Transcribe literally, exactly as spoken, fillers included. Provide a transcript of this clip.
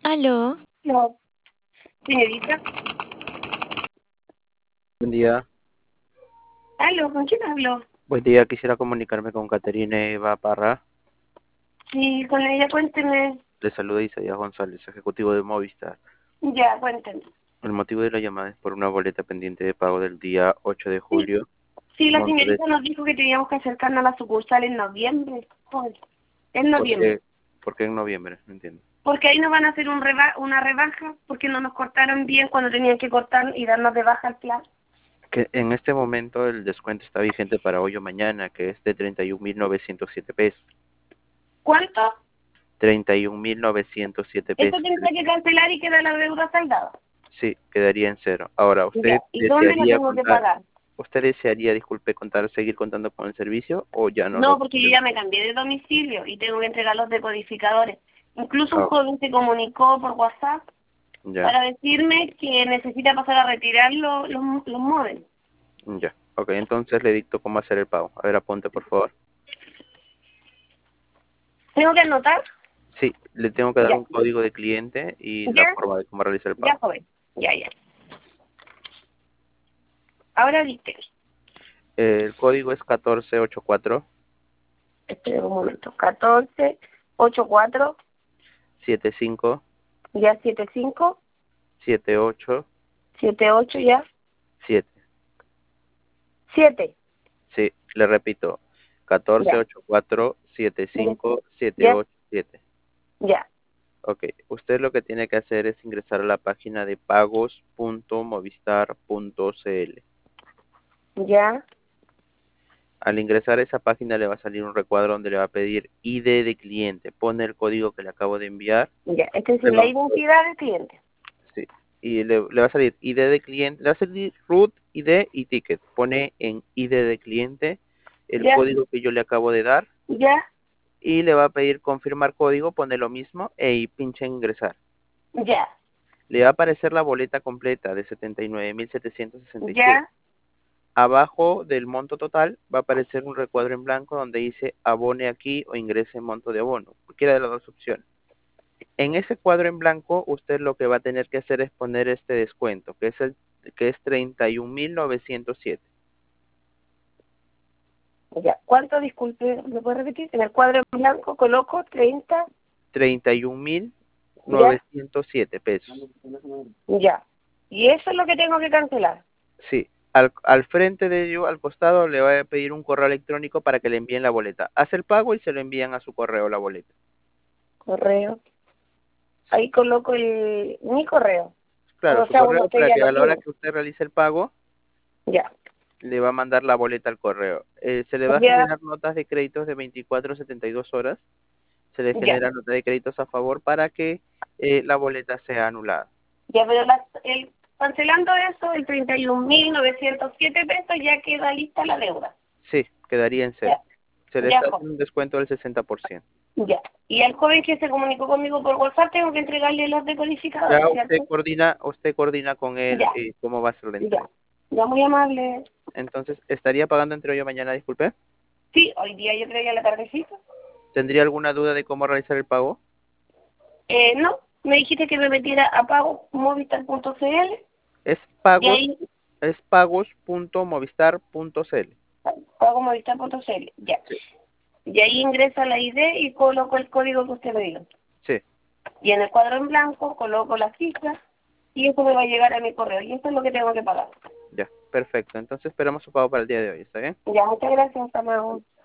Aló, No, señorita. Buen día. Aló, ¿con quién hablo? Buen día, quisiera comunicarme con Caterina Eva Parra. Sí, con ella, cuénteme. Le saluda Isaías González, ejecutivo de Movistar. Ya, cuénteme. El motivo de la llamada es por una boleta pendiente de pago del día ocho de Sí, julio. sí, la Monto de... señorita nos dijo que teníamos que acercarnos a la sucursal en noviembre. Joder, en ¿Por noviembre. qué? ¿Por qué en noviembre? No entiendo. Porque ahí nos van a hacer un reba una rebaja, porque no nos cortaron bien cuando tenían que cortar y darnos de baja el plan. Que en este momento el descuento está vigente para hoy o mañana, que es de treinta y un mil novecientos siete pesos. ¿Cuánto? treinta y un mil novecientos siete Esto pesos. tendrá que cancelar y queda la deuda saldada. Sí, quedaría en cero. Ahora, Ya, ¿usted ¿y dónde la desearía tengo que contar, pagar? usted desearía, disculpe, contar, seguir contando con el servicio o ya no No, lo... porque yo ya me cambié de domicilio y tengo que entregar los decodificadores. Incluso un Ah, joven se comunicó por WhatsApp ya. para decirme que necesita pasar a retirar lo- los, los módeles. Ya, ok, entonces le dicto cómo hacer el pago. A ver, apunte, por favor. ¿Tengo que anotar? Sí, le tengo que dar Ya, un código de cliente y la ya, forma de cómo realizar el ya, pago. joven. Ya, ya. Ahora viste. Eh, el código es catorce ochenta y cuatro Espera un momento. catorce, ochenta y cuatro, setenta y cinco ya setenta y cinco, setenta y ocho setenta y ocho, ya siete. siete, Sí, le repito, catorce ya, ochenta y cuatro setenta y cinco setenta y ya, ocho siete. ya, Ok, usted lo que tiene que hacer es ingresar a la página de pagos punto movistar punto cl. ya, Al ingresar a esa página le va a salir un recuadro donde le va a pedir I D de cliente. Pone el código que le acabo de enviar. ya. Esta es Le la va, identidad del cliente. sí, y le, le va a salir I D de cliente, le va a salir root, I D y ticket. Pone en I D de cliente el Ya, código que yo le acabo de dar ya, y le va a pedir confirmar código, pone lo mismo e y pincha en ingresar. ya, Le va a aparecer la boleta completa de setenta y nueve mil setecientos sesenta y siete. ya, Abajo del monto total va a aparecer un recuadro en blanco donde dice abone aquí o ingrese monto de abono, cualquiera de las dos opciones. En ese cuadro en blanco usted lo que va a tener que hacer es poner este descuento, que es el que es treinta y un mil novecientos siete. ya. ¿Cuánto, disculpe, me puede repetir? En el cuadro en blanco coloco treinta, treinta y un mil ya, novecientos siete pesos. ya. Y eso es lo que tengo que cancelar. Sí, al, al frente de ello, al costado, le va a pedir un correo electrónico para que le envíen la boleta. Hace el pago y se lo envían a su correo la boleta. Correo. Sí, Ahí coloco el, mi correo. claro, O su sea, bueno, correo usted para ya que lo a la hora tiene. que usted realice el pago, Ya. le va a mandar la boleta al correo. Eh, se le va a Ya, generar notas de créditos de veinticuatro a setenta y dos horas. Se le ya. genera nota de créditos a favor para que eh, la boleta sea anulada. Ya, pero la- el, cancelando eso, el treinta y un mil novecientos siete pesos, ya queda lista la deuda. Sí, quedaría en cero. Ya, Se le ya, está joven. haciendo un descuento del sesenta por ciento. Ya. Y al joven que se comunicó conmigo por WhatsApp, tengo que entregarle los Ya decodificadores, usted ¿cierto? coordina, usted coordina con él Ya, eh, cómo va a ser la ya. entrega. Ya, muy amable. Entonces, ¿estaría pagando entre hoy y mañana, disculpe? Sí, hoy día yo traía la tardecita. ¿Tendría alguna duda de cómo realizar el pago? Eh, no, me dijiste que me metiera a pago movistar punto cl, Es de pagos, ahí es pagos punto movistar punto cl. pago movistar punto cl, ya. Sí, Y ahí ingresa la I D y coloco el código que usted me dio. sí, Y en el cuadro en blanco coloco las cifras y eso me va a llegar a mi correo. Y eso es lo que tengo que pagar. ya, perfecto. Entonces esperamos su pago para el día de hoy, ¿está bien? Ya, muchas gracias, hasta luego.